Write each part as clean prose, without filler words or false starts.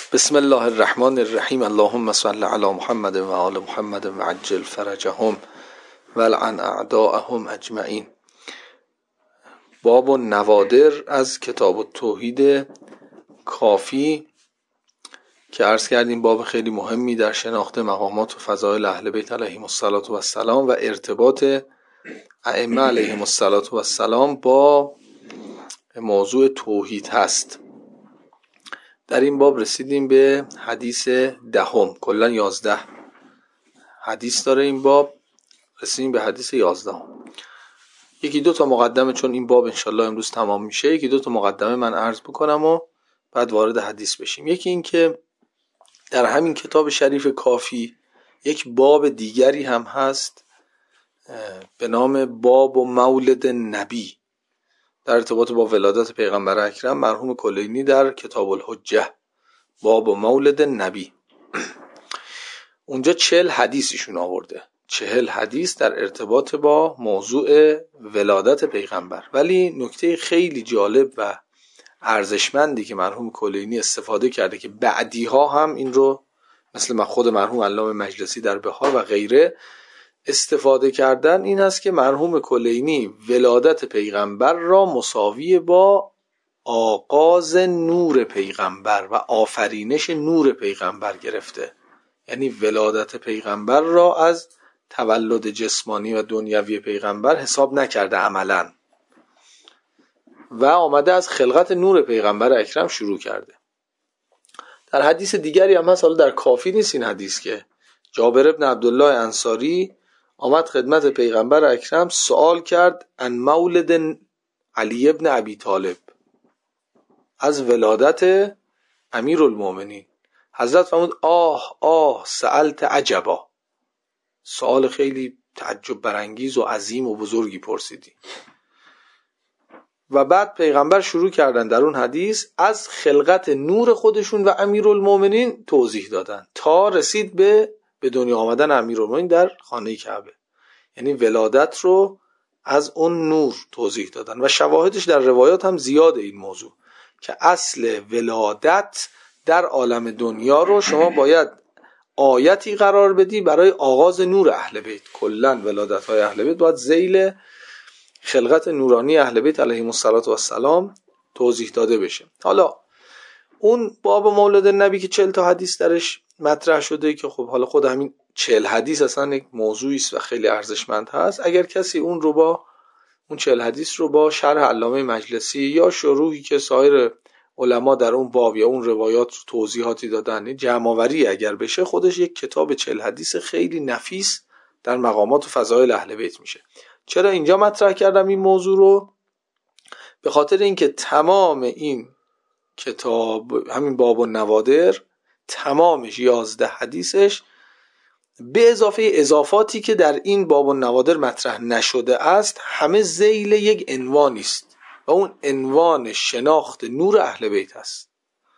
بسم الله الرحمن الرحیم. اللهم صل علی محمد و آل محمد و عجل فرجهم و لعن اعداءهم اجمعین. باب النوادر از کتاب التوحید کافی که عرض کردیم باب خیلی مهمی در شناخت مقامات و فضائل اهل بیت علیهم السلام و ارتباط ائمه علیهم السلام با موضوع توحید هست. در این باب رسیدیم به حدیث 10. کلا 11 حدیث داره این باب، رسیدیم به حدیث 11. یکی دو تا مقدمه، چون این باب انشالله امروز تمام میشه، یکی دو تا مقدمه من عرض بکنم و بعد وارد حدیث بشیم. یکی این که در همین کتاب شریف کافی یک باب دیگری هم هست به نام باب و مولد نبی، در ارتباط با ولادت پیغمبر اکرم مرحوم کلینی در کتاب الحجه، باب و مولد نبی. اونجا 40 حدیثشون آورده، 40 حدیث در ارتباط با موضوع ولادت پیغمبر. ولی نکته خیلی جالب و ارزشمندی که مرحوم کلینی استفاده کرده که بعدی ها هم این رو مثل خود مرحوم علامه مجلسی در بهار و غیره استفاده کردن، این است که مرحوم کلینی ولادت پیغمبر را مساوی با آغاز نور پیغمبر و آفرینش نور پیغمبر گرفته. یعنی ولادت پیغمبر را از تولد جسمانی و دنیوی پیغمبر حساب نکرده عملاً و آمده از خلقت نور پیغمبر اکرم شروع کرده. در حدیث دیگری هم هست، حالا در کافی نیست این حدیث، که جابر ابن عبدالله انصاری آمد خدمت پیغمبر اکرم سوال کرد ان مولد علی ابن ابی طالب، از ولادت امیرالمومنین. حضرت فرمود آه سألت عجبا، سوال خیلی تعجب برانگیز و عظیم و بزرگی پرسیدی. و بعد پیغمبر شروع کردن در اون حدیث از خلقت نور خودشون و امیرالمومنین توضیح دادن تا رسید به دنیا آمدن امیرالمومنین در خانه کعبه. یعنی ولادت رو از اون نور توضیح دادن و شواهدش در روایات هم زیاده این موضوع، که اصل ولادت در عالم دنیا رو شما باید آیتی قرار بدی برای آغاز نور اهل بیت. کلن ولادت های اهل بیت باید ذیل خلقت نورانی اهل بیت علیهم السلام توضیح داده بشه. حالا اون باب مولد نبی که 40 تا حدیث درش مطرح شده، که خب حالا خود همین 40 حدیث اصلا یک موضوعی است و خیلی ارزشمند هست. اگر کسی اون 40 حدیث رو با شرح علامه مجلسی یا شروحی که سایر علما در اون باب یا اون روایات رو توضیحاتی دادن جمع‌آوری اگر بشه، خودش یک کتاب 40 حدیث خیلی نفیس در مقامات و فضائل اهل بیت میشه. چرا اینجا مطرح کردم این موضوع رو؟ به خاطر اینکه تمام این کتاب، همین باب النوادر، تمامش 11 حدیثش به اضافه اضافاتی که در این باب النوادر مطرح نشده است، همه ذیل یک عنوانی است و اون عنوان شناخت نور اهل بیت است.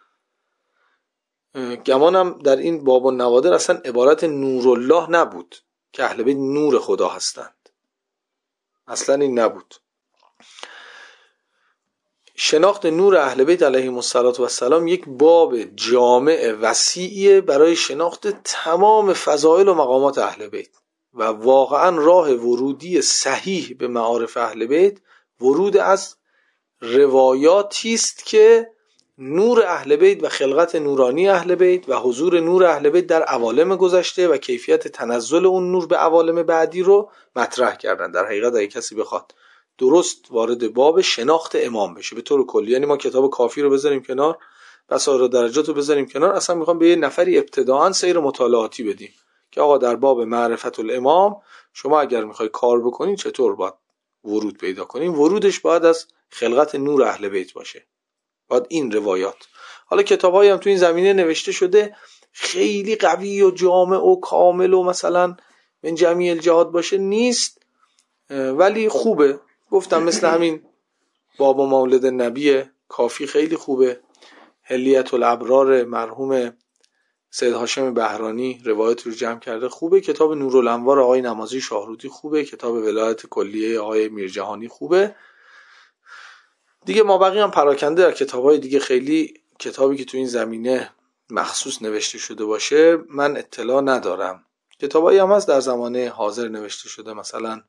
گمانم در این باب النوادر اصلا عبارت نورالله نبود که اهل بیت نور خدا هستند، اصلا این نبود. شناخت نور اهل بیت علیهم السلام یک باب جامع وسیعیه برای شناخت تمام فضائل و مقامات اهل بیت و واقعا راه ورودی صحیح به معارف اهل بیت ورود از روایاتی است که نور اهل بیت و خلقت نورانی اهل بیت و حضور نور اهل بیت در عوالم گذشته و کیفیت تنزل اون نور به عوالم بعدی رو مطرح کردن. در حقیقت اگه کسی بخواد درست وارد باب شناخت امام بشه به طور کلی، یعنی ما کتاب کافی رو بذاریم کنار، بسائر درجات رو بذاریم کنار، اصلا میخوام به یه نفری ابتداعاً سیر مطالعاتی بدیم که آقا در باب معرفت الامام شما اگر میخوای کار بکنین چطور باید ورود پیدا کنین. ورودش باید از خلقت نور اهل بیت باشه، باید این روایات. حالا کتابایی هم تو این زمینه نوشته شده خیلی قوی و جامع و کامل و مثلا من جمیع الجهات باشه نیست، ولی خوبه. گفتم مثل همین باب و مولد نبی کافی خیلی خوبه. حلیت الابرار مرحوم سید هاشم بهرانی روایت رو جمع کرده، خوبه. کتاب نورالانوار آقای نمازی شاهرودی خوبه. کتاب ولایت کلیه آقای میرجهانی خوبه. دیگه ما بقیه هم پراکنده در کتابای دیگه. خیلی کتابی که تو این زمینه مخصوص نوشته شده باشه من اطلاع ندارم. کتابایی هم هست در زمانه حاضر نوشته شده، مثلا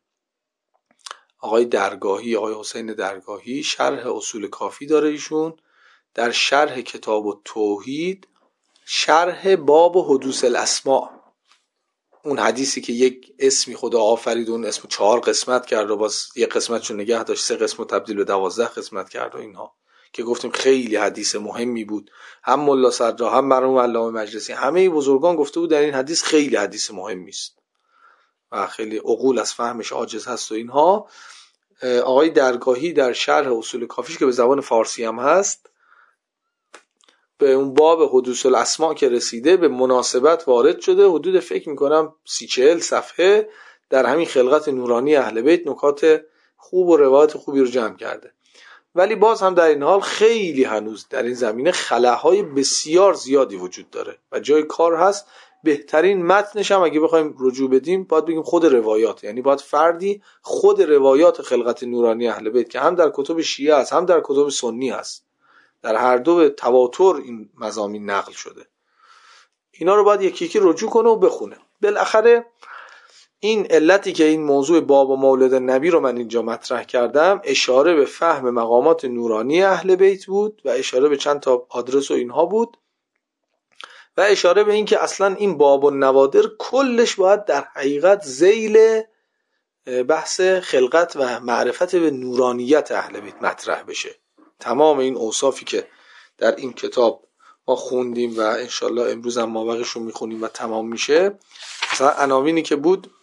آقای درگاهی، آقای حسین درگاهی شرح اصول کافی داره ایشون، در شرح کتاب التوحید شرح باب حدوث الاسماء، اون حدیثی که یک اسمی خدا آفرید اون اسم 4 قسمت کرد و باز یک قسمتشو نگه داشت 3 قسمت تبدیل به 12 قسمت کرد و اینها که گفتیم خیلی حدیث مهمی بود. هم ملا صدرا هم مرحوم علامه مجلسی همه بزرگان گفته بود در این حدیث خیلی حدیث مهمی است و خیلی عقول از فهمش عاجز هست و اینها. آقای درگاهی در شرح اصول کافیش که به زبان فارسی هم هست به اون باب حدوث الاسماء که رسیده به مناسبت وارد شده، حدود فکر میکنم 30-40 صفحه در همین خلقت نورانی اهل بیت نکات خوب و روایت خوبی رو جمع کرده. ولی باز هم در این حال خیلی هنوز در این زمینه خلاهای بسیار زیادی وجود داره و جای کار هست. بهترین متنش هم اگه بخوایم رجوع بدیم باید بگیم خود روایات، یعنی باید فردی خود روایات خلقت نورانی اهل بیت که هم در کتب شیعه هست هم در کتب سنی هست، در هر دو به تواتر این مضامین نقل شده، اینا رو باید یکی یکی رجوع کنه و بخونه. بالاخره این علتی که این موضوع باب و مولد نبی رو من اینجا مطرح کردم اشاره به فهم مقامات نورانی اهل بیت بود و اشاره به چند تا آدرس و اینها بود و اشاره به این که اصلا این باب و نوادر کلش باید در حقیقت ذیل بحث خلقت و معرفت به نورانیت اهل بیت مطرح بشه. تمام این اوصافی که در این کتاب ما خوندیم و انشالله امروز هم مابقیشو میخونیم و تمام میشه، مثلا عناوینی که بود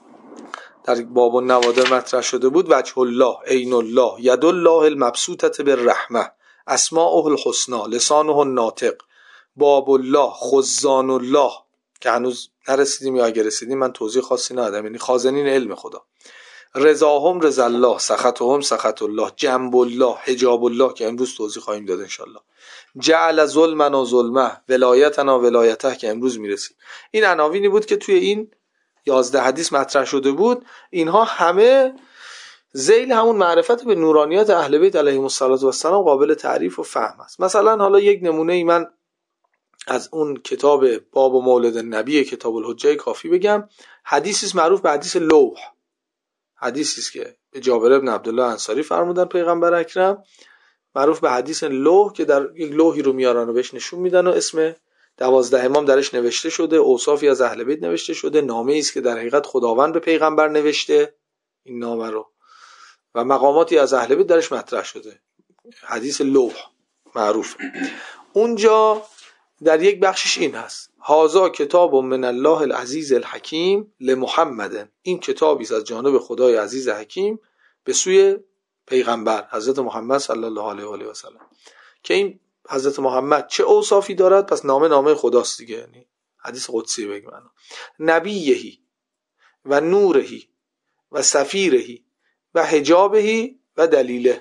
در باب النوادر مطرح شده بود: وجه الله، عین الله، ید الله المبسوطه بالرحمه، اسماءه الحسنا، لسانه الناطق، باب الله، خزان الله که هنوز نرسیدیم یا اگه رسیدیم من توضیح خاصی ندادم، یعنی خازنین علم خدا، رضاهم رضا الله، سخطهم سخط الله، جنب الله، حجاب الله که امروز توضیح خواهیم داد انشالله، جعل ظلمنا ظلمه، ولایتنا ولایته که امروز میرسیم. این عناوینی بود که توی این 11 حدیث مطرح شده بود. اینها همه ذیل همون معرفت به نورانیت اهل بیت علیهم السلام قابل تعریف و فهم است. مثلا حالا یک نمونه ای من از اون کتاب باب و مولد نبی کتاب الحجه کافی بگم. حدیثی است معروف به حدیث لوح، حدیثی است که به جابر بن عبدالله انصاری فرمودن پیغمبر اکرم، معروف به حدیث لوح که در یک لوحی رو میارن و بهش نشون میدن و اسم 12 امام درش نوشته شده، اوصافی از اهل بیت نوشته شده، نامه‌ای است که در حقیقت خداوند به پیغمبر نوشته این نامه رو و مقاماتی از اهل بیت درش مطرح شده. حدیث لوح معروف. اونجا در یک بخشش این هست: هذا کتاب من الله العزیز الحکیم لمحمد، این کتابی است از جانب خدای عزیز حکیم به سوی پیغمبر حضرت محمد صلی الله علیه و آله و سلم. که این حضرت محمد چه اوصافی دارد؟ پس نامه خداست دیگه، یعنی حدیث قدسی بگیم نبیهی و نورهی و سفیرهی و حجابهی و دلیله.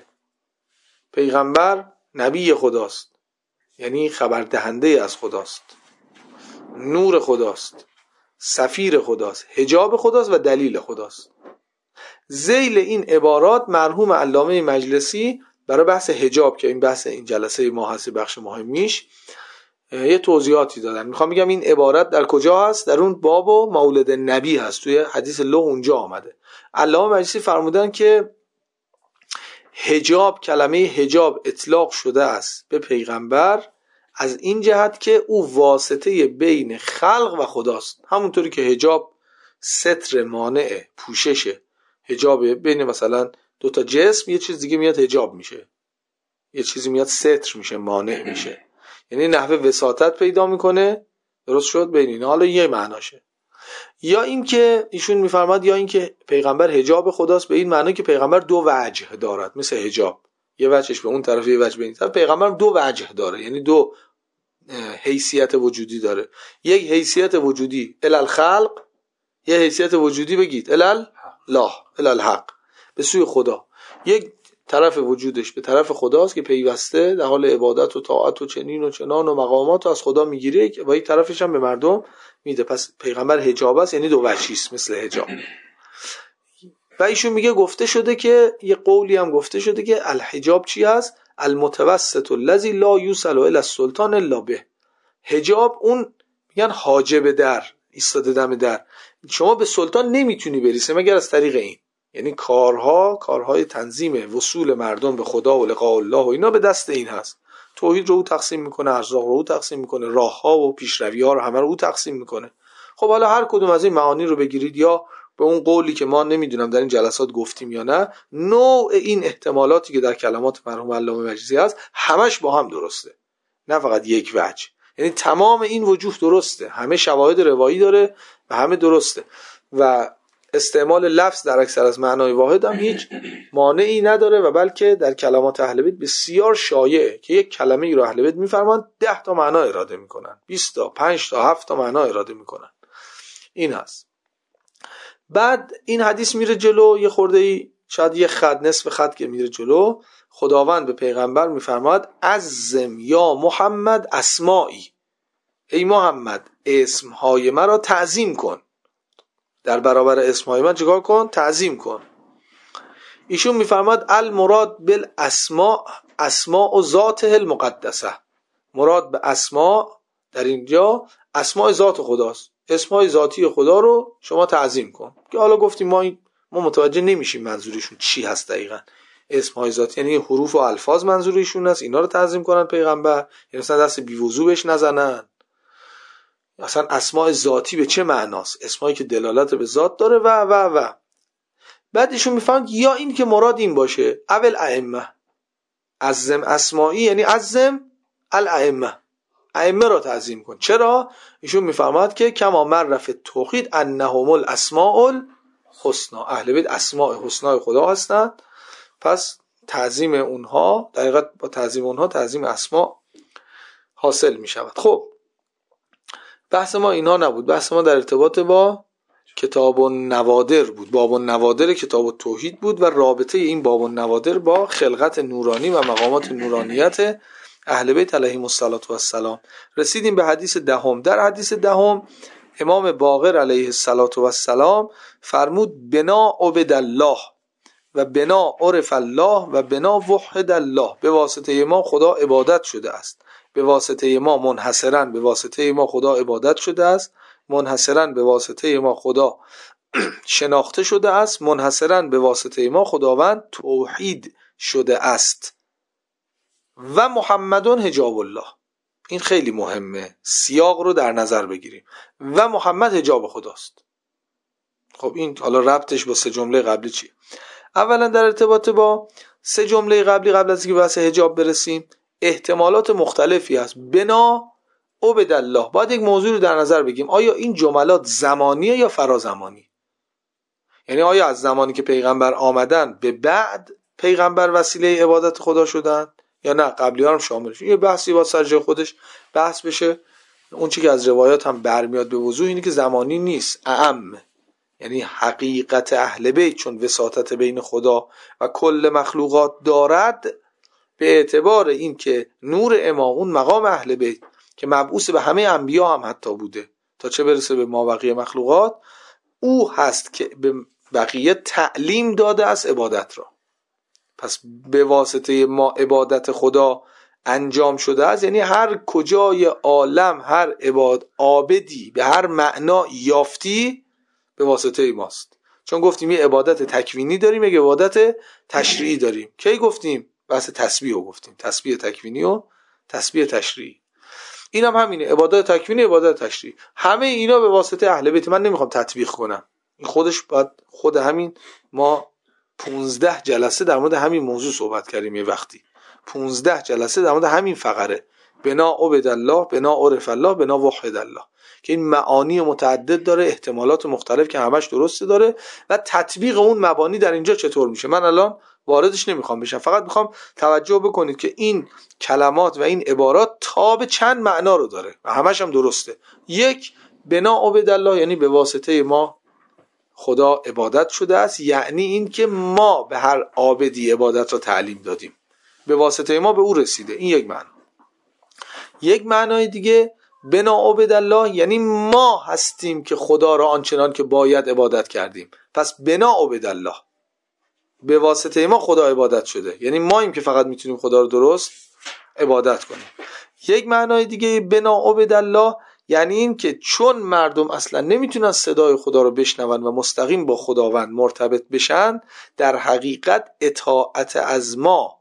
پیغمبر نبی خداست، یعنی خبر دهنده از خداست، نور خداست، سفیر خداست، حجاب خداست و دلیل خداست. ذیل این عبارات مرحوم علامه مجلسی برای بحث حجاب که این بحث این جلسه ما هست بخش مهمیش یه توضیحاتی دادن. میخوام بگم این عبارت در کجا هست؟ در اون باب و مولد نبی هست، توی حدیث لوح اونجا آمده. علامه مجلسی فرمودن که حجاب، کلمه حجاب اطلاق شده است به پیغمبر از این جهت که او واسطه بین خلق و خداست. همونطوری که حجاب ستر، مانع، پوششه، حجاب بین مثلا دو تا جسم، یه چیز دیگه میاد حجاب میشه، یه چیزی میاد ستر میشه، مانع میشه، یعنی نحوه وساطت پیدا میکنه. درست شد بین اینا. حالا یه معناشه. یا این که ایشون میفرماد یا این که پیغمبر حجاب خداست به این معنی که پیغمبر دو وجه دارد، مثل حجاب یه وجهش به اون طرف یه وجه به این طرف، پیغمبر دو وجه داره، یعنی دو حیثیت وجودی داره. یک حیثیت وجودی الالخلق، یه حیثیت وجودی بگید الالله، الالحق، به سوی خدا. یک طرف وجودش به طرف خداست که پیوسته در حال عبادت و طاعت و چنین و چنان و مقامات از خدا میگیره و یک طرفش هم به مردم میده. پس پیغمبر حجاب است، یعنی دو وجهی است مثل حجاب. و ایشون میگه گفته شده که یه قولی هم گفته شده که الحجاب چی است؟ المتوسط الذی لا یوصل الی السلطان الا به. حجاب اون میگن حاجب در، ایستاده دم در. شما به سلطان نمیتونی برسی مگر از طریق این. یعنی کارهای تنظیم وصول مردم به خدا و لقاء الله و اینا به دست این هست. توحید رو او تقسیم میکنه، ارزاق رو او تقسیم میکنه، راهها و پیشروی‌ها رو همه رو او تقسیم میکنه. خب حالا هر کدوم از این معانی رو بگیرید، یا به اون قولی که ما نمیدونم در این جلسات گفتیم یا نه، نوع این احتمالاتی که در کلمات مرحوم علامه مجلسی هست همش با هم درسته، نه فقط یک وجه. یعنی تمام این وجوه درسته، همه شواهد روایی داره و همه درسته و استعمال لفظ در اکثر از معنای واحد هم هیچ مانعی نداره و بلکه در کلمات اهل بیت بسیار شایعه که یک کلمه ای رو اهل بیت میفرمان 10 تا معنا اراده میکنن، 20 تا، 5 تا، 7 تا معنا اراده میکنن. این هست. بعد این حدیث میره جلو، یه خورده ای شاید یه خط، نصف خط که میره جلو، خداوند به پیغمبر میفرماد عزم یا محمد اسمائی، ای محمد اسمهای مرا تعظیم کن، در برابر اسمهای من چیکار کن؟ تعظیم کن. ایشون میفرماد المراد بالاسماء اسماء ذاته المقدسه، مراد به اسماء در اینجا اسماء ذات خداست، اسمای ذاتی خدا رو شما تعظیم کن. که حالا گفتیم ما متوجه نمیشیم منظورشون چی هست دقیقاً. اسمای ذاتی یعنی حروف و الفاظ منظورشون است، اینا رو تعظیم کنن پیغمبر، یعنی مثلا دست بی وضو بهش نزنن. اصلا اسماء ذاتی به چه معناست؟ اسمایی که دلالت به ذات داره و بعد ایشون میفهمند یا این که مراد این باشه اول ائمه، عزم اسمائی یعنی عزم الائمه، ائمه را تعظیم کن. چرا؟ ایشون میفرماد که کما معرف توحید انهم الاسماء الحسنا، اهل بیت اسماء حسنا خدا هستند، پس تعظیم اونها در حقیقت با تعظیم اونها تعظیم اسماء حاصل می شود. خب بحث ما اینها نبود، بحث ما در ارتباط با کتاب النوادر بود، باب النوادر کتاب التوحید بود و رابطه این باب النوادر با خلقت نورانی و مقامات نورانیت اهل بیت علیهم السلام. رسیدیم به حدیث دهم. در حدیث دهم امام باقر علیه السلام فرمود بنا عبد الله و بنا عرف الله و بنا وحد الله، به واسطه ما خدا عبادت شده است، به واسطه ما منحصرا به واسطه ما خدا عبادت شده است، منحصرا به واسطه ما خدا شناخته شده است، منحصرا به واسطه ما خداوند توحید شده است و محمدون حجاب الله. این خیلی مهمه، سیاق رو در نظر بگیریم. و محمد حجاب خداست. خب این حالا ربطش با 3 جمله قبلی چیه؟ اولا در ارتباط با 3 جمله قبلی، قبل از اینکه بحث حجاب برسیم، احتمالات مختلفی هست. بنا عبد الله، باید یک موضوع رو در نظر بگیریم، آیا این جملات زمانیه یا فرازمانی؟ یعنی آیا از زمانی که پیغمبر آمدن به بعد پیغمبر وسیله عبادت خدا شدن یا نه قبلی ها هم شاملش؟ یه بحثی با سر جای خودش بحث بشه. اون چی که از روایات هم برمیاد به وضوح اینه که زمانی نیست، اعم، یعنی حقیقت اهل بیت چون وساطت بین خدا و کل مخلوقات دارد، به اعتبار این که نور امام، اون مقام اهل بیت که مبعوث به همه انبیا هم حتی بوده تا چه برسه به مابقی مخلوقات، او هست که به بقیه تعلیم داده از عبادت را. پس به واسطه ما عبادت خدا انجام شده است، یعنی هر کجای عالم هر عابدی به هر معنا یافتی به واسطه ماست. چون گفتیم یه عبادت تکوینی داریم، یک عبادت تشریعی داریم. کی گفتیم؟ بحث تسبیح رو گفتیم، تسبیح تکوینی و تسبیح تشریعی. این هم همینه، عبادت تکوینی، عبادت تشریعی، همه اینا به واسطه اهل بیت. من نمیخوام تطبیق کنم، این خودش باید خود همین ما 15 جلسه در مورد همین موضوع صحبت کردیم، یه وقتی 15 جلسه در مورد همین فقره، بنا عبد الله، بنا عرف الله، بنا وحد الله، که این معانی متعدد داره، احتمالات مختلف که همش درسته داره و تطبیق اون مبانی در اینجا چطور میشه من الان واردش نمیخوام بشم. فقط میخوام توجه بکنید که این کلمات و این عبارات تاب چند معنا رو داره و همش هم درسته. یک، بنا عبد الله یعنی به واسطه ما خدا عبادت شده است، یعنی این که ما به هر عابدی عبادت را تعلیم دادیم، به واسطه ما به او رسیده. این یک معنا. یک معنای دیگه بنا عبد الله یعنی ما هستیم که خدا را آنچنان که باید عبادت کردیم. پس بنا عبد الله، به واسطه ما خدا عبادت شده، یعنی ماییم که فقط میتونیم خدا رو درست عبادت کنیم. یک معنای دیگه بنا عبدالله یعنی این که چون مردم اصلا نمیتونن صدای خدا رو بشنون و مستقیم با خداوند مرتبط بشن، در حقیقت اطاعت از ما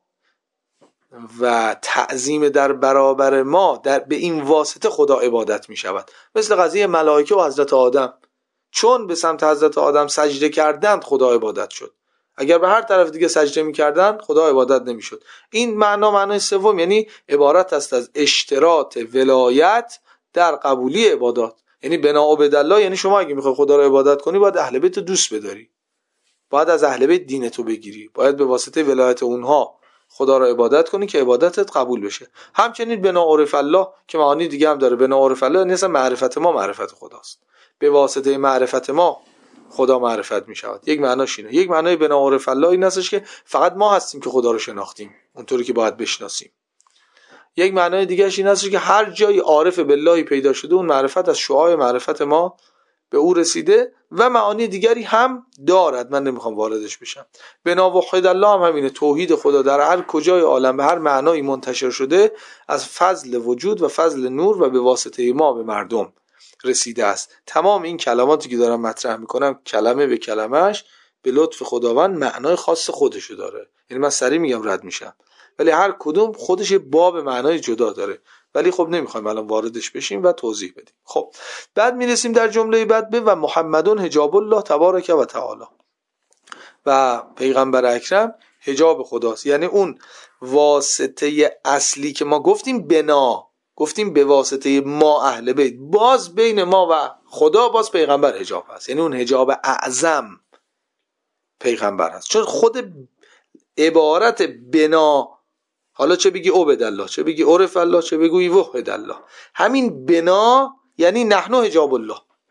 و تعظیم در برابر ما به این واسطه خدا عبادت می شود. مثل قضیه ملائکه و حضرت آدم، چون به سمت حضرت آدم سجده کردند خدا عبادت شد. اگر به هر طرف دیگه سجده می کردند خدا عبادت نمی شد. این معنای سوم یعنی عبارت است از اشتراط ولایت در قبولی عبادات. یعنی بنا عبدالله یعنی شما اگه میخوای خدا رو عبادت کنی باید اهل بیت دوست بداری، باید از اهل بیت دینتو بگیری، باید به واسطه ولایت اونها خدا رو عبادت کنی که عبادتت قبول بشه. همچنین بنا عرف الله که معانی دیگه هم داره. بنا عرف الله یعنی اصلا معرفت ما معرفت خداست، به واسطه معرفت ما خدا معرفت می شود. یک معناش اینه. یک معنای بنا عرف الله این هستش که فقط ما هستیم که خدا رو شناختیم اونطوری که باید بشناسیم. یک معنای دیگه‌اش این هستش که هر جای عارف بالله پیدا شده اون معرفت از شعاع معرفت ما به او رسیده و معانی دیگری هم دارد، من نمیخوام واردش بشم. بنا وحید الله هم همینه، توحید خدا در هر کجای عالم به هر معنایی منتشر شده، از فضل وجود و فضل نور و به واسطه ما به مردم رسیده است. تمام این کلماتی که دارم مطرح میکنم کلمه به کلمهش به لطف خداوند معنای خاص خودشو داره. یعنی من سریع میگم رد میشم، ولی هر کدوم خودش باب معنای جدا داره، ولی خب نمیخوایم الان واردش بشیم و توضیح بدیم. خب بعد میرسیم در جمله بعد به و محمدون حجاب الله تبارک و تعالی، و پیغمبر اکرم حجاب خداست. یعنی اون واسطه اصلی که ما گفتیم بنا، گفتیم به واسطه ما اهل بیت، باز بین ما و خدا باز پیغمبر حجاب هست. یعنی اون حجاب اعظم پیغمبر هست، چون خود عبارت بنا، حالا چه بگی عبد الله، چه بگی عرف الله، چه بگی وحد الله، همین بنا یعنی نحن حجاب الله،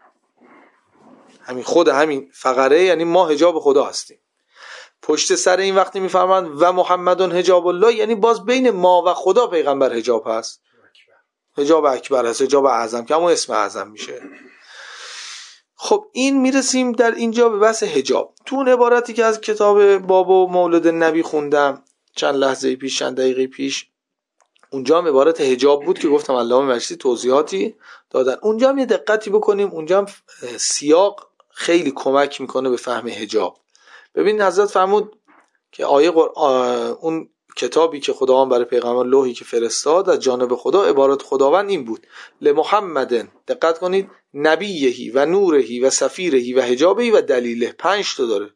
همین خود همین فقره یعنی ما حجاب خدا هستیم. پشت سر این وقتی میفهمند و محمدون حجاب الله یعنی باز بین ما و خدا پیغمبر حجاب هست، حجاب اکبر هست، حجاب اعظم که همون اسم اعظم میشه. خب این میرسیم در اینجا به بحث حجاب. تو اون عبارتی که از کتاب باب و مولد نبی خوندم چند لحظه پیش، چند دقیقه پیش، اونجا هم عبارت حجاب بود که گفتم علامه مجلسی توضیحاتی دادن. اونجا هم یه دقتی بکنیم، اونجا هم سیاق خیلی کمک میکنه به فهم حجاب. ببین حضرت فرمود که اون کتابی که خداوند برای پیغمبر لوحی که فرستاد از جانب خدا، عبارت خداوند این بود لمحمدن، دقت کنید، نبیهی و نورهی و سفیرهی و حجابهی و دلیله. 5 تا داره،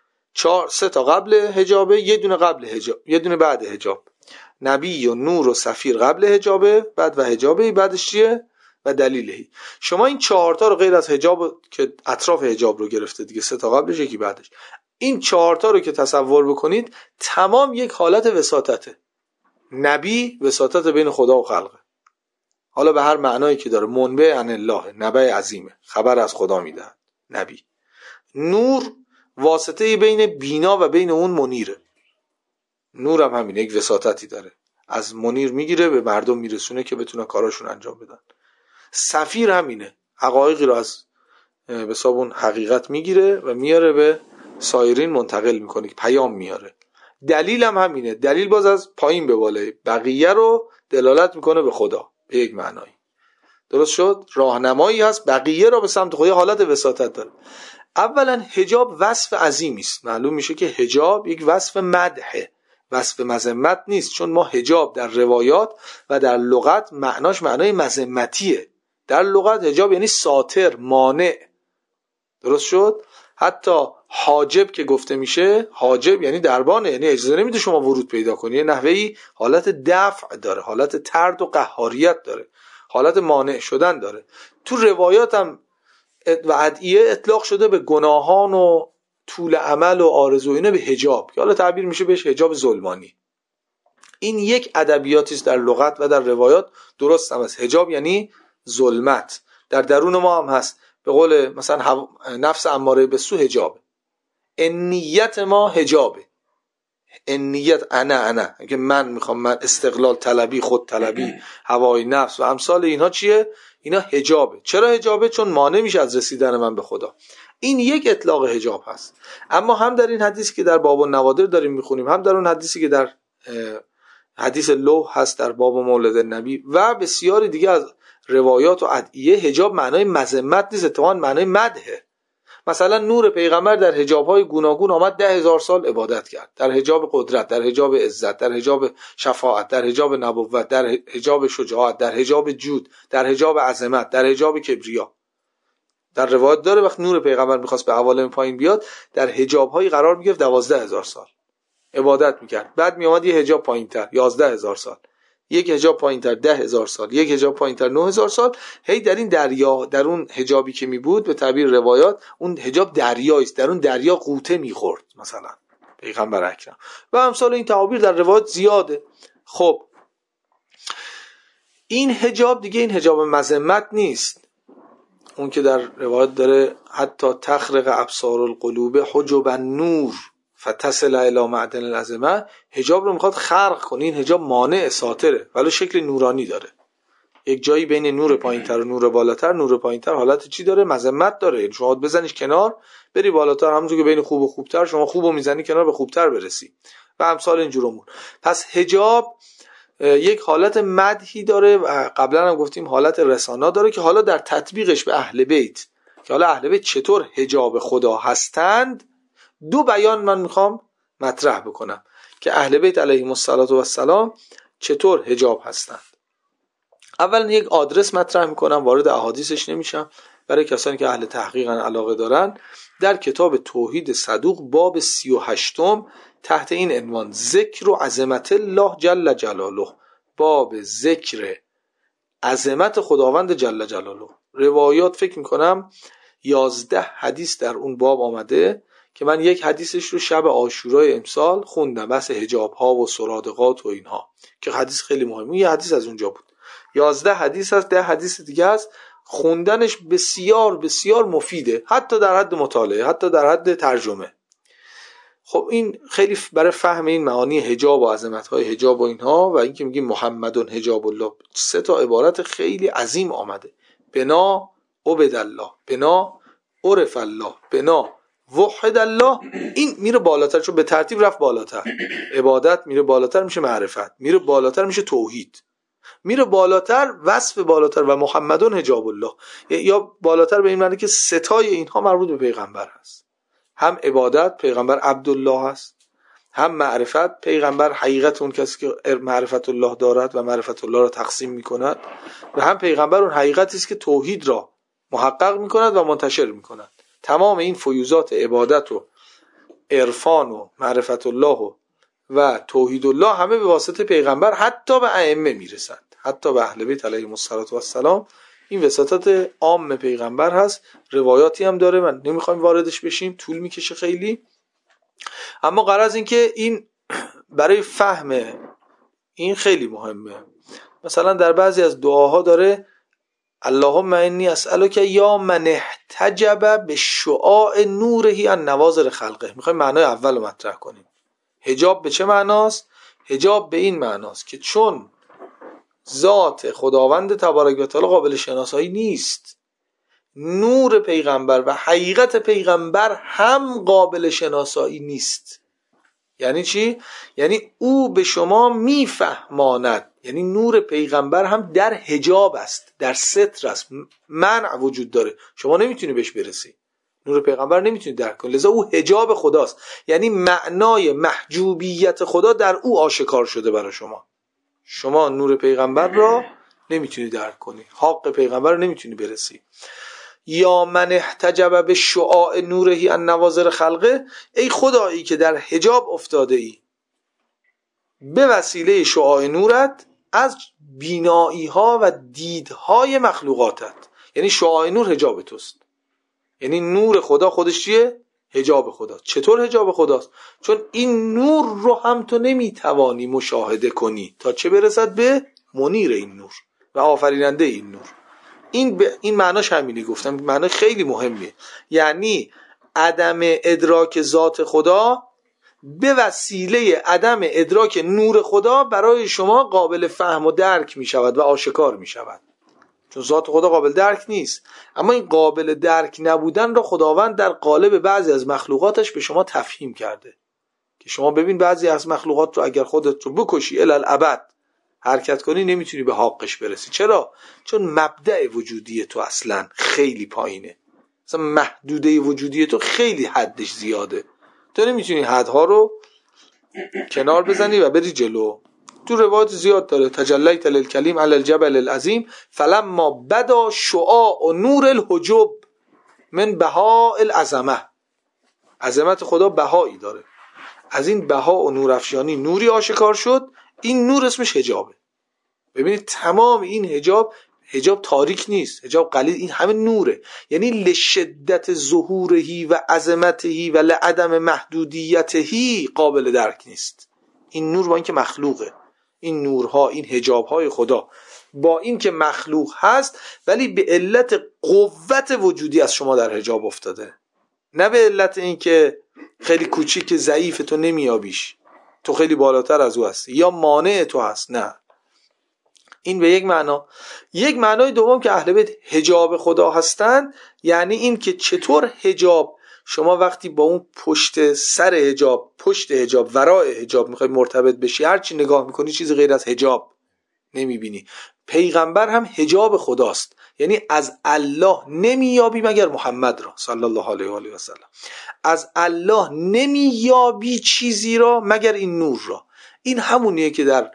3 تا قبل حجابه، یه دونه قبل حجاب، یه دونه بعد حجاب. نبی و نور و سفیر قبل حجابه، بعد و حجابه، بعدش چیه؟ و دلیلهی. شما این 4 تا رو غیر از حجاب که اطراف حجاب رو گرفته دیگه، 3 تا قبلش یکی بعدش، این 4 تا رو که تصور بکنید تمام یک حالت وساطته. نبی وساطت بین خدا و خلقه، حالا به هر معنایی که داره، منبع عن الله، نبع عظیمه، خبر از خدا میده نبی. نور واسطه بین بینا و بین اون منیره، نور هم همین یک وساطتی داره، از منیر میگیره به مردم میرسونه که بتونن کاراشون انجام بدن. سفیر همینه، حقایقی رو از به حساب اون حقیقت میگیره و میاره به سایرین منتقل میکنه، پیام میاره. دلیل هم همینه، دلیل باز از پایین به بالای بقیه رو دلالت میکنه به خدا به یک معنایی. درست شد؟ راهنمایی هست بقیه رو به سمت خدا، حالت وساطت داره. اولا حجاب وصف عظیمی است، معلوم میشه که حجاب یک وصف مدحه، وصف مذمت نیست، چون ما حجاب در روایات و در لغت معناش معنای مذمتیه. در لغت حجاب یعنی ساتر، مانع. درست شد؟ حتی حاجب که گفته میشه، حاجب یعنی دربانه، یعنی اجازه نمیده شما ورود پیدا کنی، یه نحوهی حالت دفع داره، حالت طرد و قهاریت داره، حالت مانع شدن داره. تو روایات هم و ادعیه اطلاق شده به گناهان و طول عمل و آرزو اینه به حجاب، که حالا تعبیر میشه بهش حجاب ظلمانی. این یک ادبیاتی است در لغت و در روایات، درست هم است. حجاب یعنی ظلمت، در درون ما هم هست. به قول مثلا نفس اماره به سو حجابه، نیت ما حجابه، نیت انا که من میخوام، من استقلال طلبی، خود طلبی، هوای نفس و امثال اینها چیه؟ اینا حجابه. چرا حجابه؟ چون مانع میشه از رسیدن من به خدا. این یک اطلاق حجاب هست. اما هم در این حدیثی که در باب النوادر داریم میخونیم، هم در اون حدیثی که در حدیث لوح هست در باب مولد النبی و بسیاری دیگه از روایات و ادعیه. حجاب معنای مذمت نیست، اتفاقاً معنای مدحه. مثلا نور پیغمبر در حجاب‌های گوناگون آمد 10,000 سال عبادت کرد، در حجاب قدرت، در حجاب عزت، در حجاب شفاعت، در حجاب نبوت، در حجاب شجاعت، در حجاب جود، در حجاب عظمت، در حجاب کبریا. در روایت داره وقت نور پیغمبر می‌خواست به عوالم پایین بیاد در حجاب‌هایی قرار می‌گرفت 12,000 سال عبادت می‌کرد. بعد میومد یه حجاب پایین‌تر 11,000 سال، یک حجاب پایین‌تر 10,000 سال، یک حجاب پایین‌تر 9,000 سال. هی در این دریا، در اون حجابی که می بود به تعبیر روایات اون حجاب دریایی است، در اون دریا غوطه می‌خورد مثلا پیغمبر اکرم و امثال این تعابیر در روایات زیاده. خب این حجاب دیگه این حجاب مذمت نیست، اون که در روایت داره حتی تخرق ابصار القلوب حجب النور فتصل الی معدن العظمه، حجاب رو میخواد خرق کنه. این حجاب مانع ساتره ولی شکل نورانی داره، یک جایی بین نور پایینتر و نور بالاتر. نور پایینتر حالت چی داره؟ مذمت داره. شما بزنیش کنار بری بالاتر، همونجوری که بین خوب و خوبتر شما خوبو میزنی کنار به خوبتر برسی و امثال اینجور امور. پس حجاب یک حالت مدحی داره و قبلا هم گفتیم حالت رسانا داره که حالا در تطبیقش به اهل بیت، که حالا اهل بیت چطور حجاب خدا هستند، دو بیان من میخوام مطرح بکنم که اهل بیت علیهم السلام چطور حجاب هستند. اول یک آدرس مطرح میکنم، وارد احادیثش نمیشم، برای کسانی که اهل تحقیق علاقه دارن. در کتاب توحید صدوق باب 38 تحت این عنوان ذکر و عظمت الله جل جلاله، باب ذکر عظمت خداوند جل جلاله. روایات فکر میکنم 11 حدیث در اون باب آمده که من یک حدیثش رو شب عاشورای امسال خوندم، بحث حجاب ها و سرادقات و اینها که حدیث خیلی مهمه. یه حدیث از اونجا بود. 11 حدیث هست، 10 حدیث دیگه هست. خوندنش بسیار بسیار مفیده، حتی در حد مطالعه، حتی در حد ترجمه. خب این خیلی برای فهم این معانی حجاب و عظمت‌های حجاب و اینها و اینکه میگیم محمدun حجاب الله، 3 تا عبارت خیلی عظیم آمده: بنا عبد الله، بنا عرف الله، بنا وحد الله. این میره بالاتر، چون به ترتیب رفت بالاتر. عبادت میره بالاتر میشه معرفت، میره بالاتر میشه توحید، میره بالاتر وصف بالاتر و محمدun حجاب الله، یا بالاتر به این معنی که ستای اینها مربوط به پیغمبر هست. هم عبادت پیغمبر عبدالله هست، هم معرفت پیغمبر حقیقت اون کسی که معرفت الله دارد و معرفت الله را تقسیم میکند، و هم پیغمبر اون حقیقتی است که توحید را محقق میکند و منتشر میکند. تمام این فیوزات عبادت و عرفان و معرفت الله و توحید الله همه به واسطه پیغمبر حتی به ائمه میرسند، حتی به اهل بیت علیهم السلام. این وساطت عام پیغمبر هست. روایاتی هم داره، من نمیخوایم واردش بشیم، طول میکشه خیلی. اما غرض این که این برای فهم این خیلی مهمه. مثلا در بعضی از دعاها داره اللهم انی اسألک یا من احتجب بشعاع نوره عن نواظر خلقه. میخوایم معنای اول رو مطرح کنیم. حجاب به چه معناست؟ حجاب به این معناست که چون ذات خداوند تبارک و تعالی قابل شناسایی نیست، نور پیغمبر و حقیقت پیغمبر هم قابل شناسایی نیست. یعنی چی؟ یعنی او به شما میفهماند، یعنی نور پیغمبر هم در حجاب است، در ستر است، منع وجود داره، شما نمیتونی بهش برسی، نور پیغمبر نمیتونی درک کنی، لذا او حجاب خداست. یعنی معنای محجوبیت خدا در او آشکار شده برای شما. شما نور پیغمبر را نمیتونی درک کنی، حق پیغمبر رو نمیتونی برسی. یا من احتجب به شعاع نوره عن نواظر خلقه، ای خدایی که در حجاب افتاده ای به وسیله شعاع نورت از بینایی ها و دیدهای مخلوقاتت. یعنی شعاع نور حجاب توست، یعنی نور خدا خودش چیه؟ حجاب خدا. چطور حجاب خداست؟ چون این نور رو هم تو نمیتوانی مشاهده کنی تا چه برسد به منیر این نور و آفریننده این نور. این معناش همینی گفتم، معنی خیلی مهمیه. یعنی عدم ادراک ذات خدا به وسیله عدم ادراک نور خدا برای شما قابل فهم و درک می شود و آشکار می شود. چون ذات خدا قابل درک نیست، اما این قابل درک نبودن را خداوند در قالب بعضی از مخلوقاتش به شما تفهیم کرده که که شما ببین بعضی از مخلوقات رو اگر خودت رو بکشی الالعبد حرکت کنی نمیتونی به حقش برسی. چرا؟ چون مبدأ وجودی تو اصلا خیلی پایینه، مثلا محدوده وجودی تو خیلی حدش زیاده، تو نمیتونی حدها رو کنار بزنی و بری جلو. تو روایت زیاد داره تجلیت للکلیم علی الجبل العظیم فلما بدا شعاع نور الحجب من بهاء العظمه. عظمت خدا بهایی داره، از این بها و نورافشانی نوری آشکار شد، این نور اسمش حجابه. ببینید تمام این حجاب تاریک نیست، حجاب قلیل، این همه نوره. یعنی لشدت ظهورهی و عظمتهی و لعدم محدودیتهی قابل درک نیست. این نور با اینکه مخلوقه، این نورها، این حجابهای خدا با اینکه مخلوق هست ولی به علت قوت وجودی از شما در حجاب افتاده، نه به علت اینکه خیلی کوچیک ضعیف تو نمیابیش، تو خیلی بالاتر از او هستی یا مانع تو هست. نه، این به یک معنا. یک معنای دوم که اهل بیت حجاب خدا هستند یعنی این که چطور حجاب، شما وقتی با اون پشت سر حجاب، پشت حجاب، ورای حجاب میخوای مرتبط بشی، هرچی نگاه میکنی چیزی غیر از حجاب نمیبینی. پیغمبر هم حجاب خداست، یعنی از الله نمییابی مگر محمد را صلی الله علیه و آله و سلم. از الله نمییابی چیزی را مگر این نور را. این همونیه که در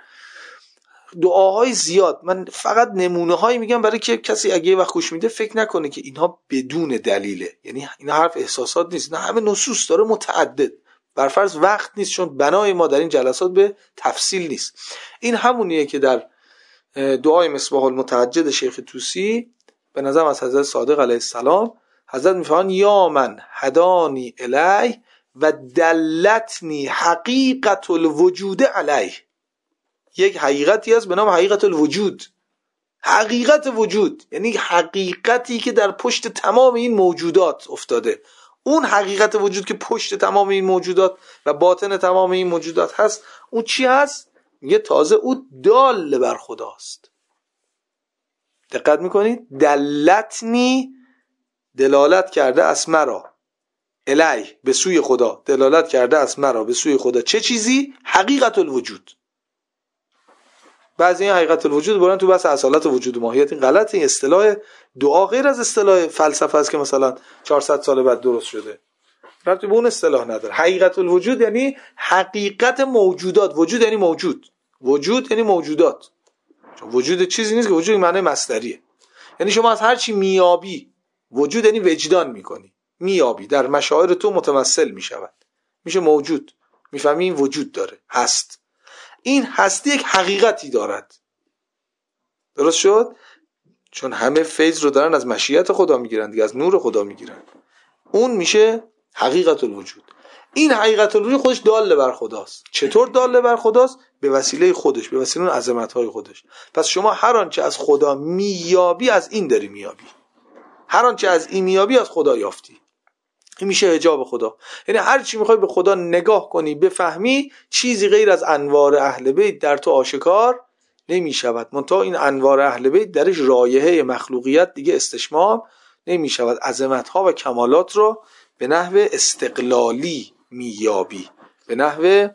دعاهای زیاد، من فقط نمونه هایی میگم برای که کسی اگه یه وقت گوش میده فکر نکنه که اینها بدون دلیله، یعنی اینا حرف احساسات نیست، نه همه نصوص داره متعدد. برفرض وقت نیست چون بنای ما در این جلسات به تفصیل نیست. این همونیه که در دعای مصباح المتعجد شیخ طوسی به نظرم از حضرت صادق علیه السلام، حضرت میفرمان یا من هدانی الیه و دلتنی حقیقت الوجود علیه. یک حقیقتی هست به نام حقیقت الوجود. حقیقت وجود یعنی حقیقتی که در پشت تمام این موجودات افتاده. اون حقیقت وجود که پشت تمام این موجودات و باطن تمام این موجودات هست، اون چی هست؟ میگه تازه او دال بر خداست. دقت میکنید؟ دلتنی، دلالت کرده از مرا، الی به سوی خدا، دلالت کرده از مرا به سوی خدا. چه چیزی؟ حقیقت الوجود. بعضی این حقیقت الوجود برن تو بحث اصالت وجود و ماهیت. این غلطه. این اصطلاح دعا غیر از اصطلاح فلسفه است که مثلا 400 سال بعد درست شده، ربطی به اون اصطلاح نداره. حقیقت الوجود یعنی حقیقت موجودات. وجود یعنی موجود، وجود یعنی موجودات. وجود چیزی نیست که وجود معنی مصدریه، یعنی شما از هر چی میابی، وجود یعنی وجدان میکنی، میابی، در مشاعر تو متمثل میشود، میشه موجود. میفهمی این وجود داره، هست. این هستی یک حقیقتی دارد. درست شد؟ چون همه فیض رو دارن از مشیت خدا میگیرن دیگه، از نور خدا میگیرن. اون میشه حقیقت الوجود. این حقیقت الوجود خودش داله بر خداست. چطور داله بر خداست؟ به وسیله خودش، به وسیله اون عظمت‌های خودش. پس شما هر آنچه از خدا میابی از این داری میابی، هر آنچه از این میابی از خدا یافتی. این میشه حجاب خدا. یعنی هر چی میخوای به خدا نگاه کنی بفهمی، چیزی غیر از انوار اهل بیت در تو آشکار نمیشود. منتها این انوار اهل بیت درش رایحه مخلوقیت دیگه استشمام نمیشود. عظمت‌ها و کمالات رو به نحو استقلالی میابی، به نحو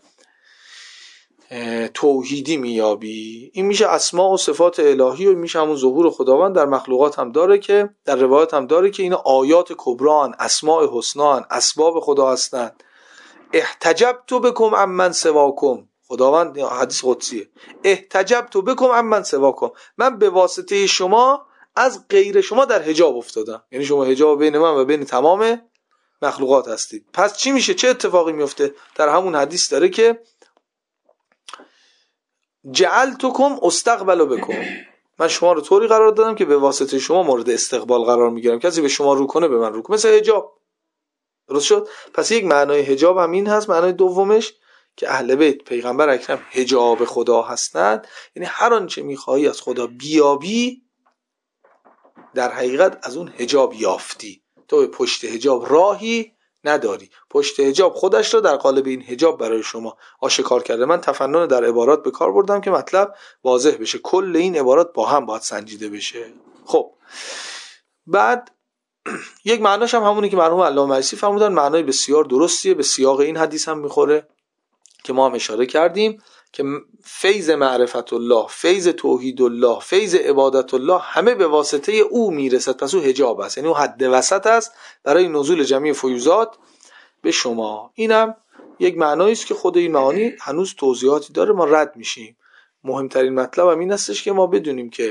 توحیدی میابی. این میشه اسماء و صفات الهی و میشه همون ظهور خداوند در مخلوقات هم داره که در روایات هم داره که این آیات کبران، اسماء حسنان، اسباب خدا هستند. احتجبت بکم عمن سواکم، خداوند حدیث قدسیه، احتجبت بکم عمن سواکم، من به واسطه شما از غیر شما در حجاب افتادم. یعنی شما حجاب بین من و بین تمام مخلوقات هستید. پس چی میشه؟ چه اتفاقی میفته؟ در همون حدیث داره که جعلتکم استقبل بکم، من شما رو طوری قرار دادم که به واسطه شما مورد استقبال قرار میگیرم، کسی به شما رو کنه به من رو کنه، مثل حجاب. درست شد؟ پس یک معنای حجاب هم این هست. معنای دومش که اهل بیت پیغمبر اکرم حجاب خدا هستند، یعنی هر آنچه میخواهی از خدا بیابی در حقیقت از اون حجاب یافتی. تو به پشت حجاب راهی نداری، پشت حجاب خودش رو در قالب این حجاب برای شما آشکار کرده. من تفنن در عبارات به کار بردم که مطلب واضح بشه، کل این عبارات با هم باید سنجیده بشه. خب بعد یک معناش هم همونی که مرحوم علامه مجلسی فرمودن، معنای بسیار درستیه، به سیاق این حدیث هم میخوره. که ما هم اشاره کردیم که فیض معرفت الله، فیض توحید الله، فیض عبادت الله همه به واسطه او میرسد. پس او حجاب است، یعنی او حد وسط است برای نزول جمعی فیوزات به شما. اینم یک معنایی است که خود این معانی هنوز توضیحاتی داره، ما رد میشیم. مهمترین مطلب هم این استش که ما بدونیم که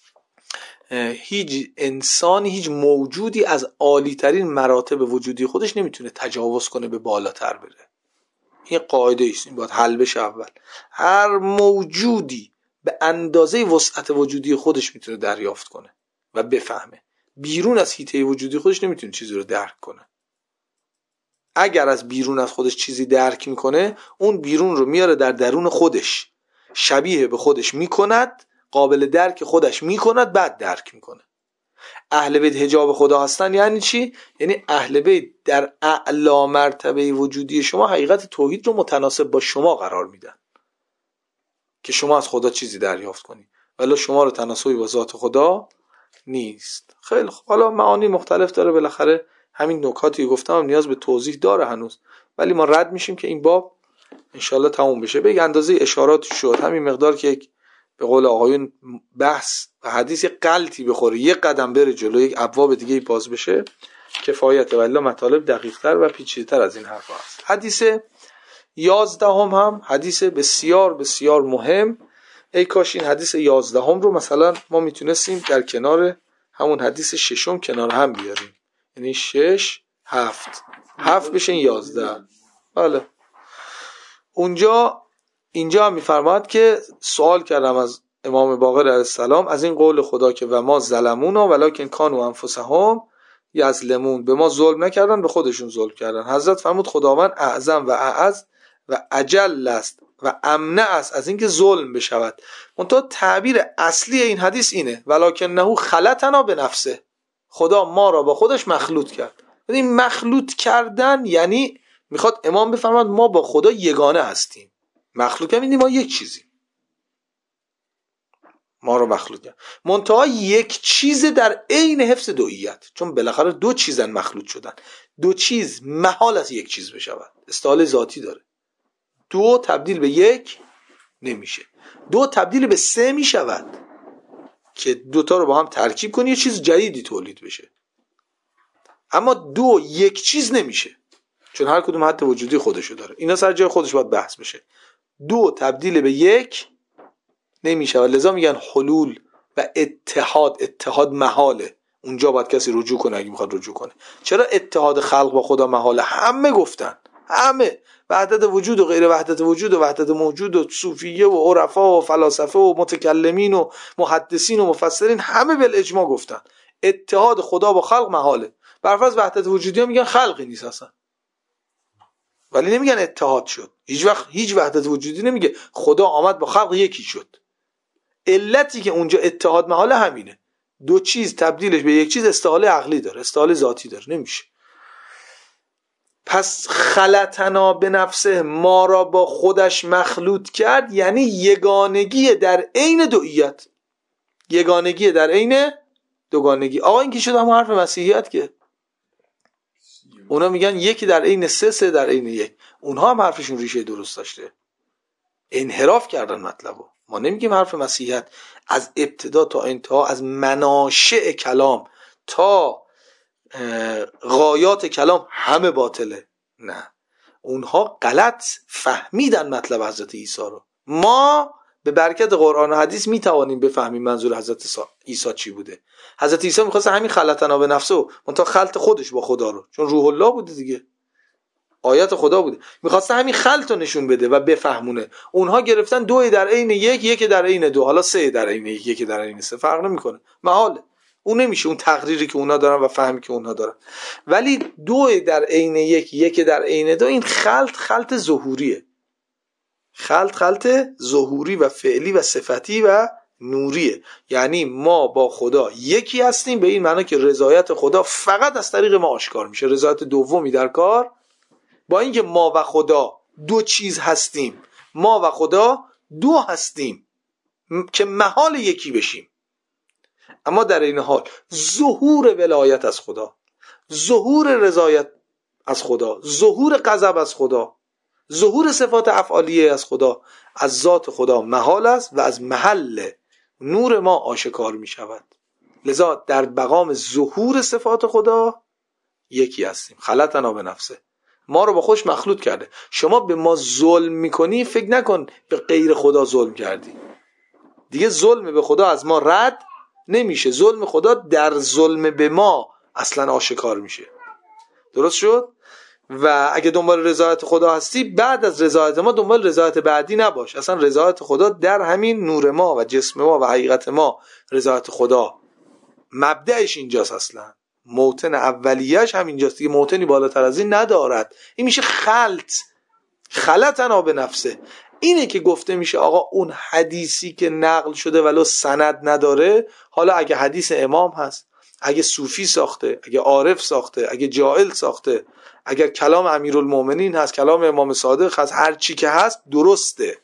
هیچ انسانی، هیچ موجودی از عالی ترین مراتب وجودی خودش نمیتونه تجاوز کنه به بالاتر بره. این قاعده است، این باید حل بشه. اول هر موجودی به اندازه وسعت وجودی خودش میتونه دریافت کنه و بفهمه، بیرون از حیطه وجودی خودش نمیتونه چیزی رو درک کنه. اگر از بیرون از خودش چیزی درک میکنه، اون بیرون رو میاره در درون خودش، شبیه به خودش میکند، قابل درک خودش میکند، بعد درک میکنه. اهل بیت حجاب خدا هستن یعنی چی؟ یعنی اهل بیت در اعلی مرتبه وجودی شما حقیقت توحید رو متناسب با شما قرار میدن که شما از خدا چیزی دریافت کنی، ولی شما رو تناسبی با ذات خدا نیست. خیلی خب، حالا معانی مختلف داره، بالاخره همین نکاتی که گفتم نیاز به توضیح داره هنوز، ولی ما رد میشیم که این باب انشالله تموم بشه. به اندازه اشاراتی شد، همین مقدار که به قول آقایون بحث و حدیث غلطی بخوره، یک قدم بره جلو، یک ابواب دیگه باز بشه، کفایت. والله مطالب دقیق‌تر و پیچیده‌تر از این حرفا هست. حدیث 11 هم حدیث بسیار بسیار مهم. ای کاش این حدیث 11 رو مثلا ما میتونستیم در کنار همون حدیث 6 کنار هم بیاریم، یعنی 6 7 بشه 11. بله. اینجا هم میفرماد که سوال کردم از امام باقر علیه السلام از این قول خدا که و ما ظلمونا ولکن کانوا انفسهم یظلمون، به ما ظلم نکردن، به خودشون ظلم کردن. حضرت فرمود خداوند اعظم و اعز و اجل است و امنع است از اینکه ظلم بشود. منتها تعبیر اصلی این حدیث اینه ولکنه خلطنا به نفسه، خدا ما را با خودش مخلوط کرد. این مخلوط کردن یعنی میخواد امام بفرماد ما با خدا یگانه هستیم. مخلوط کردن یعنی ما یک چیزیم، ما رو مخلوط کرد. منتها یک چیز در عین حفظ دوئیت، چون بالاخره دو چیزن مخلوط شدن، دو چیز محال از یک چیز بشود، استعاله ذاتی داره. دو تبدیل به یک نمیشه، دو تبدیل به سه میشود که دوتا رو با هم ترکیب کنی یه چیز جدیدی تولید بشه. اما دو یک چیز نمیشه، چون هر کدوم حد وجودی خودشو داره. اینا سر جای خودش باید بحث بشه. دو تبدیل به یک نمیشه و لذا میگن حلول و اتحاد محاله. اونجا باید کسی رجوع کنه اگه میخواد رجوع کنه. چرا اتحاد خلق با خدا محاله؟ همه گفتن، همه، وحدت وجود و غیر وحدت وجود و وحدت موجود و صوفیه و عرفا و فلاسفه و متکلمین و محدثین و مفسرین همه بالاجماع گفتن اتحاد خدا با خلق محاله. برفرض وحدت وجودی ها میگن خلقی نیست اصلا، ولی نمیگن اتحاد شد. هیچ وحدت وجودی نمیگه خدا آمد با خلق یکی شد. علتی که اونجا اتحاد محاله همینه، دو چیز تبدیلش به یک چیز استعاله عقلی داره، استعاله ذاتی داره، نمیشه. پس خلطنا به نفسه، ما را با خودش مخلوط کرد، یعنی یگانگی در عین دوئیت، یگانگی در عین دوگانگی. آقا این که شد همون حرف مسیحیت که اونا میگن یکی در عین سه، سه در عین یک. اونها هم حرفشون ریشه درست داشته، انحراف کردن مطلبو. ما نمیگیم حرف مسیحیت از ابتدا تا انتها، از مناشئ کلام تا غایات کلام همه باطله. نه، اونها غلط فهمیدن مطلب حضرت عیسی رو. ما به برکت قرآن و حدیث میتوانیم بفهمیم منظور حضرت عیسی چی بوده. حضرت عیسی میخواست همین خلطنا به نفسه منتها خلط خودش با خدا رو، چون روح الله بوده دیگه، آیت خدا بوده، میخواسته همین خلط رو نشون بده و بفهمونه. اونها گرفتن دو در عین یک، یک در عین دو، حالا سه در عین یک، یک در عین سه، فرق نمیکنه، محاله. اون نمیشه، اون تقریری که اونا دارن و فهمی که اونا دارن. ولی دو در عین یک، یک در عین دو، این خلط ظهوریه، خلط ظهوری و فعلی و صفتی و نوریه. یعنی ما با خدا یکی هستیم به این معنی که رضایت خدا فقط از طریق ما آشکار میشه، رضایت دومی در کار. با اینکه ما و خدا دو چیز هستیم، ما و خدا دو هستیم که محال یکی بشیم، اما در این حال ظهور ولایت از خدا، ظهور رضایت از خدا، ظهور غضب از خدا ظهور صفات افعالیه از خدا از ذات خدا محال است و از محل نور ما آشکار می شود. لذا در مقام ظهور صفات خدا یکی هستیم. خلقنا به نفسه، ما رو با خوش مخلوط کرده. شما به ما ظلم میکنی، فکر نکن به غیر خدا ظلم کردی. دیگه ظلم به خدا از ما رد نمیشه، ظلم خدا در ظلم به ما اصلا آشکار میشه. درست شد؟ و اگه دنبال رضایت خدا هستی، بعد از رضایت ما دنبال رضایت بعدی نباش. اصلا رضایت خدا در همین نور ما و جسم ما و حقیقت ما. رضایت خدا مبدأش اینجاست، اصلا موطن اولیش هم اینجاست دیگه، موطنی بالاتر از این ندارد. این میشه خلطنا به نفسه. اینه که گفته میشه آقا اون حدیثی که نقل شده ولو سند نداره، حالا اگه حدیث امام هست، اگه صوفی ساخته، اگه عارف ساخته، اگه جاهل ساخته، اگر کلام امیرالمومنین هست، کلام امام صادق هست، هر چی که هست درسته.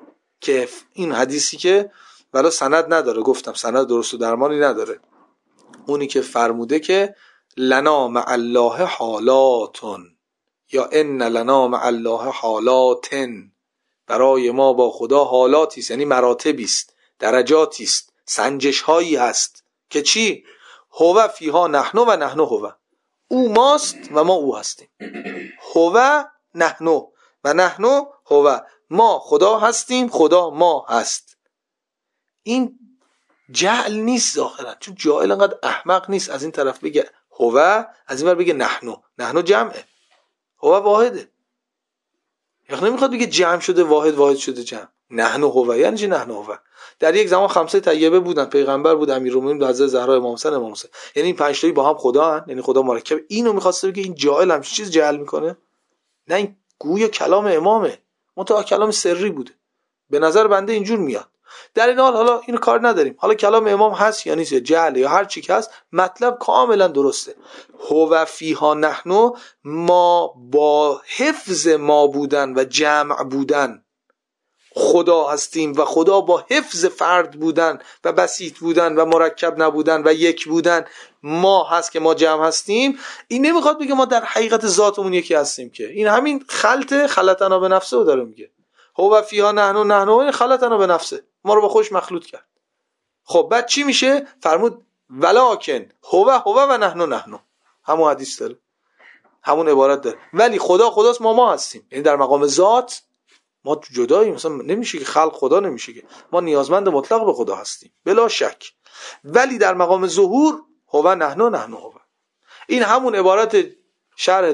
که این حدیثی که ولو سند نداره، گفتم سند درست و درمانی نداره، اونی که فرموده که لنا مع الله حالاتون یا ان لنا مع الله حالاتن، برای ما با خدا حالاتی است، یعنی مراتبی است، درجاتی است، سنجش هایی هست که چی؟ هو فیها نحن و نحن هو، او ماست و ما او هستیم. هو نحن و نحن هو، ما خدا هستیم، خدا ما هست. این جهل نیست ظاهرا، چون جاهل انقدر احمق نیست از این طرف بگه هو، از این ور بگه نحن جمعه، هو واحده. یعنی نمیخواد بگه جمع شده واحد شده جمع. نحن هو یعنی چه؟ نحن هو. در یک زمان خمسه طیبه بودن، پیغمبر بود، امیرالمومنین حضرت زهرا، امام حسین، یعنی این پنج تایی با هم خدا هن، یعنی خدا مرکب. اینو میخواسته بگه این جاهل همچین چیز جهل میکنه؟ نه، این گویا کلام امامه، منتها کلام سری بوده. به نظر بنده اینجور میاد. در این حال حالا اینو کار نداریم، حالا کلام امام هست یا نیست، جهل یا هر چی که هست، مطلب کاملا درسته. هو فیها نحن، ما با حفظ ما بودن و جمع بودن خدا هستیم و خدا با حفظ فرد بودن و بسیط بودن و مرکب نبودن و یک بودن ما هست که ما جمع هستیم. این نمیخواد بگه ما در حقیقت ذاتمون یکی هستیم، که این همین خلطنا به نفسه رو داره میگه. هو فیها نحن خلطنا به نفسه، ما رو با خوش مخلوط کرد. خب بعد چی میشه؟ فرمود ولکن هو و نحن، همون حدیث داره، همون عبارت داره، ولی خدا خداست، ما هستیم. یعنی در مقام ذات ما جداییم، مثلا نمیشه که خلق خدا نمیشه که، ما نیازمند مطلق به خدا هستیم بلا شک. ولی در مقام ظهور هو نحن هو. این همون عبارت شرح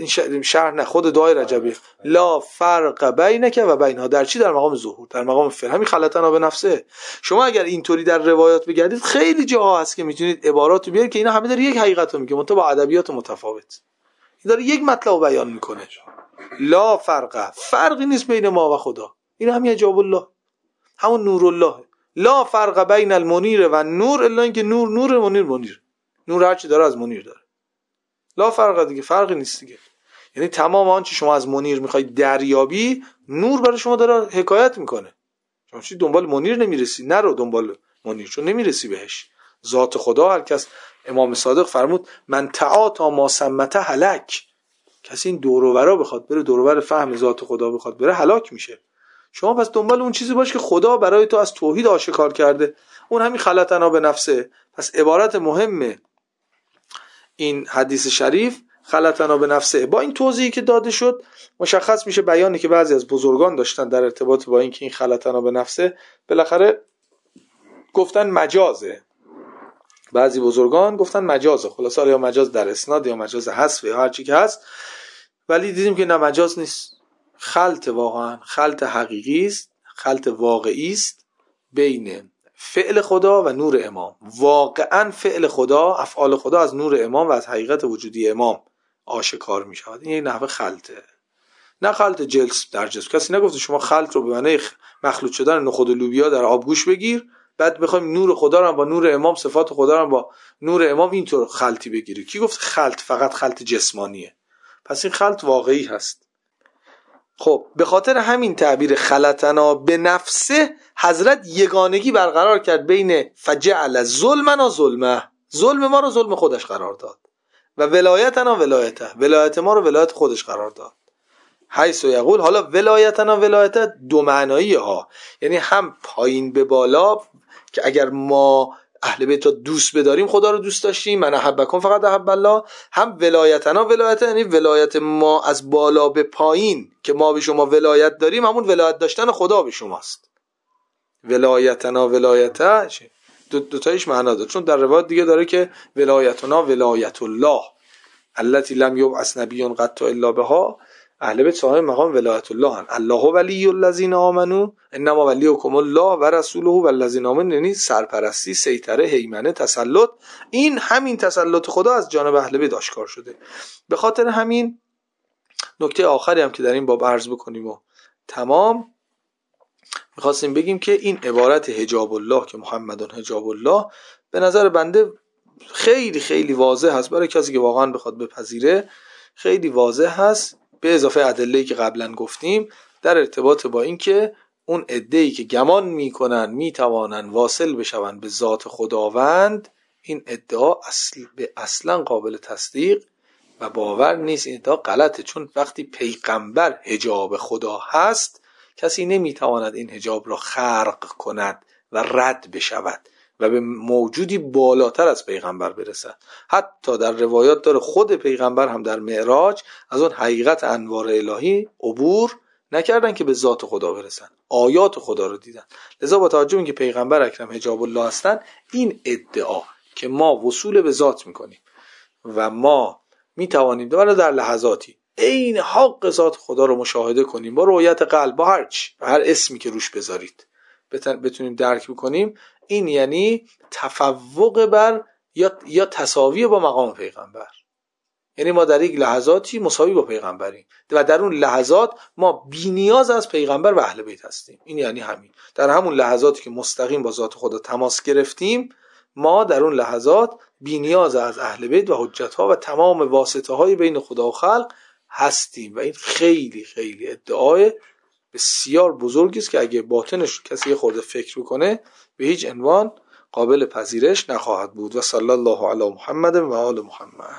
خود دعای رجبی، لا فرق بینک و بینها، در چی؟ در مقام ظهور، در مقام فعل. همین خلطنا به نفسه. شما اگر اینطوری در روایات بگردید خیلی جاها هست که میتونید عبارات رو بیارید که اینا همه داره یک حقیقت رو میگه، منتها با ادبیات متفاوت. این داره یک مطلب رو بیان میکنه. لا فرقی نیست بین ما و خدا. این همین جواب الله، همون نور الله. لا فرق بین المنیر و نور الا اینکه نور منیر نور هر چی داره از منیر داره. لا فرق دیگه، فرقی نیست دیگه. یعنی تمام آنچه شما از منیر میخواید دریابی، نور برای شما داره حکایت میکنه. شما چی دنبال منیر نمیرسی، نرو دنبال منیر، چون نمیرسی بهش. ذات خدا، هر کس، امام صادق فرمود من تعاطی ما سمته هلک، کسی این دور و برا بخواد بره، دور و بر فهم ذات خدا بخواد بره، هلاک میشه. شما پس دنبال اون چیزی باش که خدا برای تو از توحید آشکار کرده، اون همین خلطنا به نفسه. پس عبارت مهمه این حدیث شریف خلطنا به نفسه. با این توضیحی که داده شد مشخص میشه بیانی که بعضی از بزرگان داشتن در ارتباط با این که این خلطنا به نفسه بالاخره گفتن مجازه. بعضی بزرگان گفتن مجازه، خلاصه یا مجاز در اسناد یا مجاز حذف یا هر چی که هست، ولی دیدیم که نه، مجاز نیست، خلط، واقعا خلط حقیقی است، خلط واقعی است بین فعل خدا و نور امام. واقعا فعل خدا، افعال خدا از نور امام و از حقیقت وجودی امام آشکار می شود. این یک نحوه خلطه، نه خلط جلس در جلس. کسی نگفته شما خلط رو به معنی مخلوط شدن نخود و لوبیا در آبگوش بگیر، بعد بخوایم نور خدا رو با نور امام، صفات خدا رو با نور امام اینطور خلطی بگیری. کی گفت خلط فقط خلط جسمانیه؟ پس این خلط واقعی هست. خب به خاطر همین تعبیر خلطنا به نفسه حضرت یگانگی برقرار کرد بین فجعل ظلمنا ظلمه، ظلم ما رو ظلم خودش قرار داد، و ولایتنا ولایته، ولایت ما رو ولایت خودش قرار داد. حیث یقول، حالا ولایتنا ولایت دو معنایی ها، یعنی هم پایین به بالا که اگر ما اهل بیت را دوست بداریم خدا رو دوست داشتیم، من احبکم فقط احب الله، هم ولایتنا ولایت یعنی ولایت ما از بالا به پایین که ما به شما ولایت داریم همون ولایت داشتن خدا به شماست. ولایتنا ولایت دو تایش معنا داره، چون در روایت دیگه داره که ولایتنا ولایت الله التي لم یبعث نبی قط الا بها، اهل بیت صاحب مقام ولایت الله هن. الله ولی الذین آمنوا انما ولیکم الله و رسوله والذین آمنوا، یعنی سرپرستی، سیطره، هیمنه، تسلط. این همین تسلط خدا از جانب اهل بیت آشکار شده. به خاطر همین نکته آخری هم که در این باب عرض بکنیم و تمام، میخواستیم بگیم که این عبارت حجاب الله که محمدun حجاب الله به نظر بنده خیلی خیلی واضح هست برای کسی که واقعا بخواد بپذیره، خیلی واضح هست، به اضافه ادله‌ای که قبلا گفتیم در ارتباط با این که اون عده‌ای که گمان میکنن میتوانن واصل بشون به ذات خداوند، این ادعا اصلا قابل تصدیق و باور نیست. این ادعا غلطه، چون وقتی پیغمبر حجاب خدا هست کسی نمیتواند این حجاب را خرق کند و رد بشود و به موجودی بالاتر از پیغمبر برسد. حتی در روایات داره خود پیغمبر هم در معراج از اون حقیقت انوار الهی عبور نکردن که به ذات خدا برسن، آیات خدا رو دیدن. لذا با توجه به اینکه پیغمبر اکرم حجاب الله هستن، این ادعا که ما وصول به ذات میکنیم و ما میتوانیم در لحظاتی عین حق ذات خدا رو مشاهده کنیم با رؤیت قلب، با هر اسمی که روش بذارید بتونیم درک بکنیم، این یعنی تفوق بر یا تساوی با مقام پیغمبر. یعنی ما در یک لحظاتی مساوی با پیغمبریم و در اون لحظات ما بی نیاز از پیغمبر و اهل بیت هستیم. این یعنی همین در همون لحظاتی که مستقیم با ذات خدا تماس گرفتیم، ما در اون لحظات بی نیاز از اهل بیت و حجت ها و تمام واسطه های بین خدا و خلق هستیم. و این خیلی خیلی ادعای بسیار بزرگی است که اگه باطنش کسی خورده فکر بکنه به هیچ عنوان قابل پذیرش نخواهد بود. و صلی الله علی محمد و آل محمد.